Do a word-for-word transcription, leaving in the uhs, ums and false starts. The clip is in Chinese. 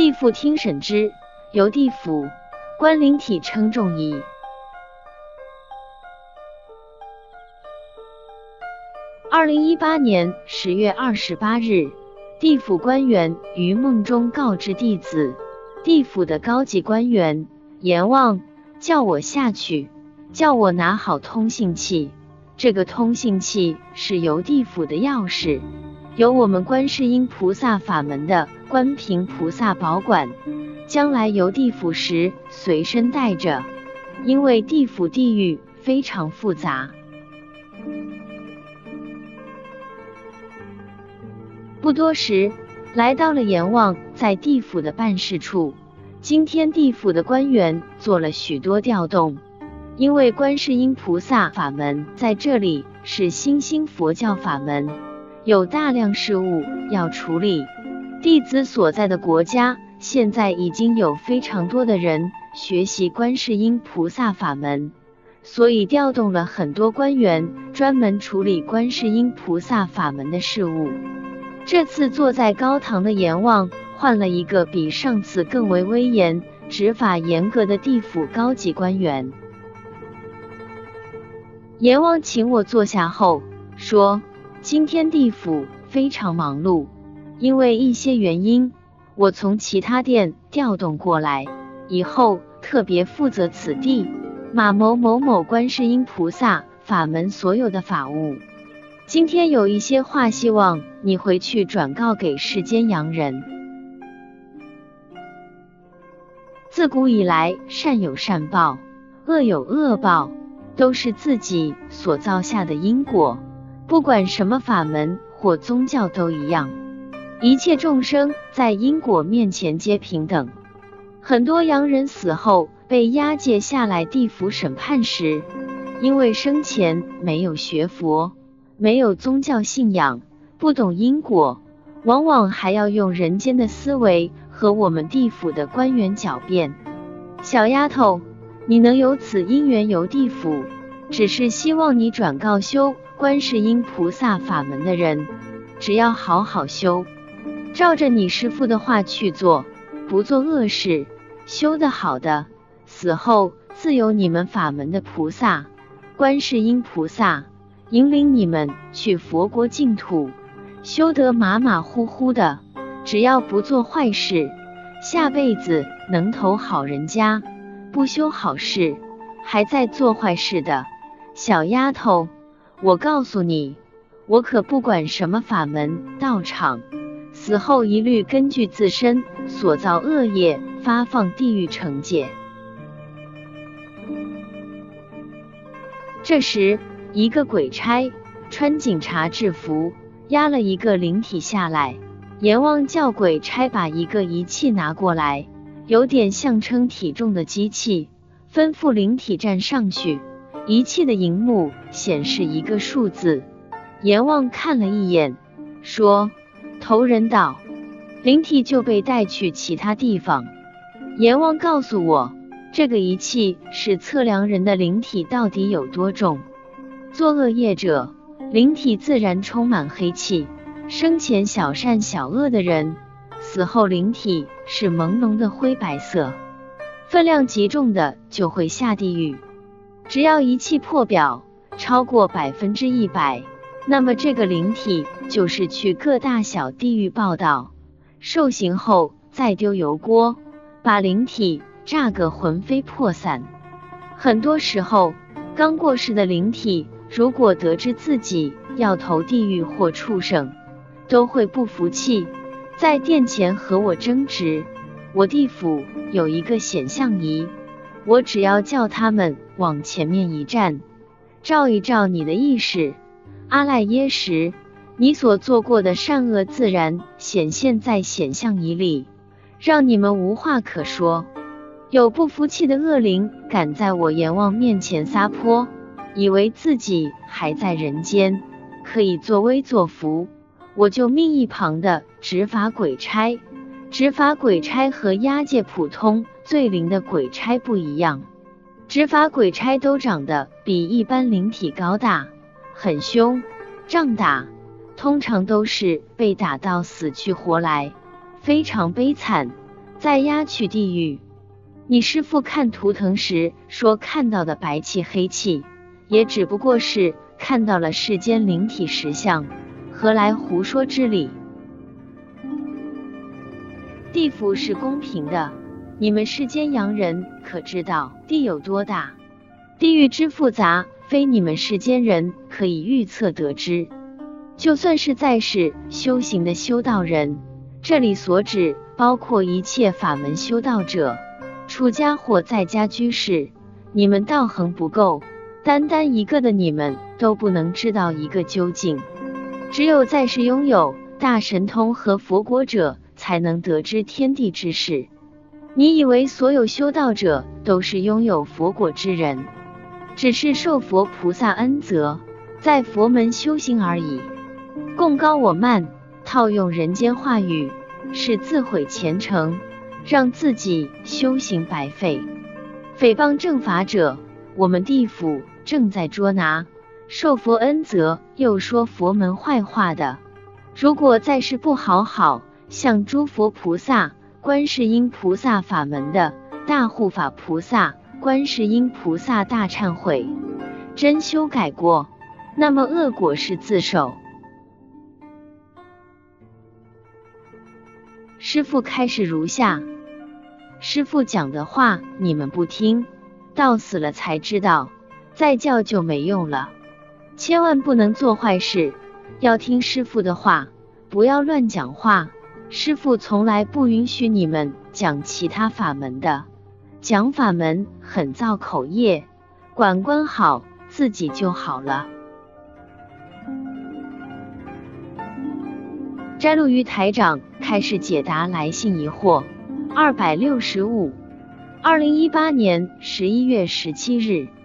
地府听审之，由地府官灵体称重矣。二零一八年十月二十八日，地府官员于梦中告知弟子，地府的高级官员阎王叫我下去，叫我拿好通信器。这个通信器是由地府的钥匙，由我们观世音菩萨法门的观平菩萨保管，将来游地府时随身带着，因为地府地狱非常复杂。不多时，来到了阎王在地府的办事处。今天地府的官员做了许多调动，因为观世音菩萨法门在这里是新兴佛教法门，有大量事务要处理。弟子所在的国家现在已经有非常多的人学习观世音菩萨法门，所以调动了很多官员专门处理观世音菩萨法门的事务。这次坐在高堂的阎王换了一个比上次更为威严、执法严格的地府高级官员。阎王请我坐下后说，今天地府非常忙碌，因为一些原因，我从其他殿调动过来，以后特别负责此地马某某某观世音菩萨法门所有的法务。今天有一些话希望你回去转告给世间洋人。自古以来，善有善报，恶有恶报，都是自己所造下的因果，不管什么法门或宗教都一样，一切众生在因果面前皆平等。很多洋人死后被押解下来地府审判时，因为生前没有学佛，没有宗教信仰，不懂因果，往往还要用人间的思维和我们地府的官员狡辩。小丫头，你能有此因缘游地府，只是希望你转告修观世音菩萨法门的人，只要好好修，照着你师父的话去做，不做恶事，修得好的，死后自有你们法门的菩萨观世音菩萨引领你们去佛国净土，修得马马虎虎的，只要不做坏事，下辈子能投好人家，不修好事，还在做坏事的。小丫头，我告诉你，我可不管什么法门道场，死后一律根据自身所造恶业发放地狱惩戒。这时，一个鬼差穿警察制服，押了一个灵体下来。阎王叫鬼差把一个仪器拿过来，有点像称体重的机器，吩咐灵体站上去。仪器的荧幕显示一个数字，阎王看了一眼，说：投人到。灵体就被带去其他地方。阎王告诉我，这个仪器是测量人的灵体到底有多重。作恶业者，灵体自然充满黑气，生前小善小恶的人，死后灵体是朦胧的灰白色，分量极重的就会下地狱。只要仪器破表超过百分之一百，那么这个灵体就是去各大小地狱报道，受刑后再丢油锅，把灵体炸个魂飞魄散。很多时候，刚过世的灵体如果得知自己要投地狱或畜生，都会不服气，在殿前和我争执。我地府有一个显像仪，我只要叫他们往前面一站，照一照你的意识，阿赖耶识，你所做过的善恶自然显现在显像仪里，让你们无话可说。有不服气的恶灵敢在我阎王面前撒泼，以为自己还在人间，可以作威作福，我就命一旁的执法鬼差。执法鬼差和押解普通罪灵的鬼差不一样，执法鬼差都长得比一般灵体高大，很凶，仗打，通常都是被打到死去活来，非常悲惨。 再押去地狱。你师父看图腾时说看到的白气黑气，也只不过是看到了世间灵体实相，何来胡说之理？地府是公平的，你们世间洋人可知道地有多大？地狱之复杂，非你们世间人可以预测得知。就算是在世修行的修道人，这里所指包括一切法门修道者，出家或在家居士，你们道行不够，单单一个的你们都不能知道一个究竟。只有在世拥有大神通和佛果者，才能得知天地之事。你以为所有修道者都是拥有佛果之人，只是受佛菩萨恩泽，在佛门修行而已。共高我慢，套用人间话语，是自毁前程，让自己修行白费。诽谤正法者，我们地府正在捉拿；受佛恩泽又说佛门坏话的，如果在世不好好向诸佛菩萨、观世音菩萨法门的大护法菩萨、观世音菩萨大忏悔，真修改过，那么恶果是自受。师父开示如下：师父讲的话你们不听，到死了才知道，再教就没用了。千万不能做坏事，要听师父的话，不要乱讲话。师父从来不允许你们讲其他法门的，讲法门很造口业，管管好自己就好了。摘录于台长开始解答来信疑惑二百六十五，二零一八年十一月十七日。